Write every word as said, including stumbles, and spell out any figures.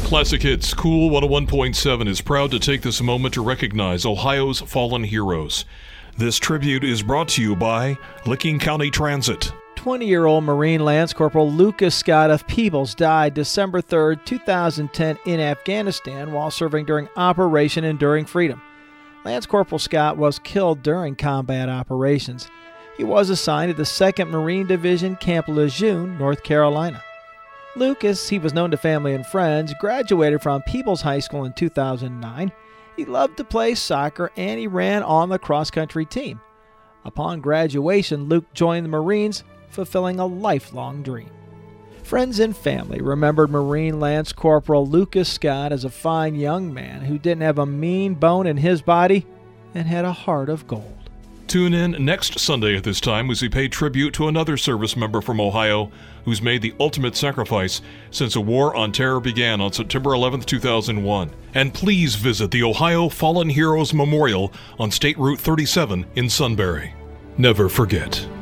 Classic Hits Cool one oh one point seven is proud to take this moment to recognize Ohio's fallen heroes. This tribute is brought to you by Licking County Transit. twenty-year-old Marine Lance Corporal Lucas Scott of Peebles died December third, two thousand ten in Afghanistan while serving during Operation Enduring Freedom. Lance Corporal Scott was killed during combat operations. He was assigned to the second Marine Division, Camp Lejeune, North Carolina. Lucas, he was known to family and friends, graduated from Peebles High School in two thousand nine. He loved to play soccer and he ran on the cross-country team. Upon graduation, Luke joined the Marines, fulfilling a lifelong dream. Friends and family remembered Marine Lance Corporal Lucas Scott as a fine young man who didn't have a mean bone in his body and had a heart of gold. Tune in next Sunday at this time as we pay tribute to another service member from Ohio who's made the ultimate sacrifice since a war on terror began on September eleventh, two thousand one. And please visit the Ohio Fallen Heroes Memorial on State Route thirty-seven in Sunbury. Never forget.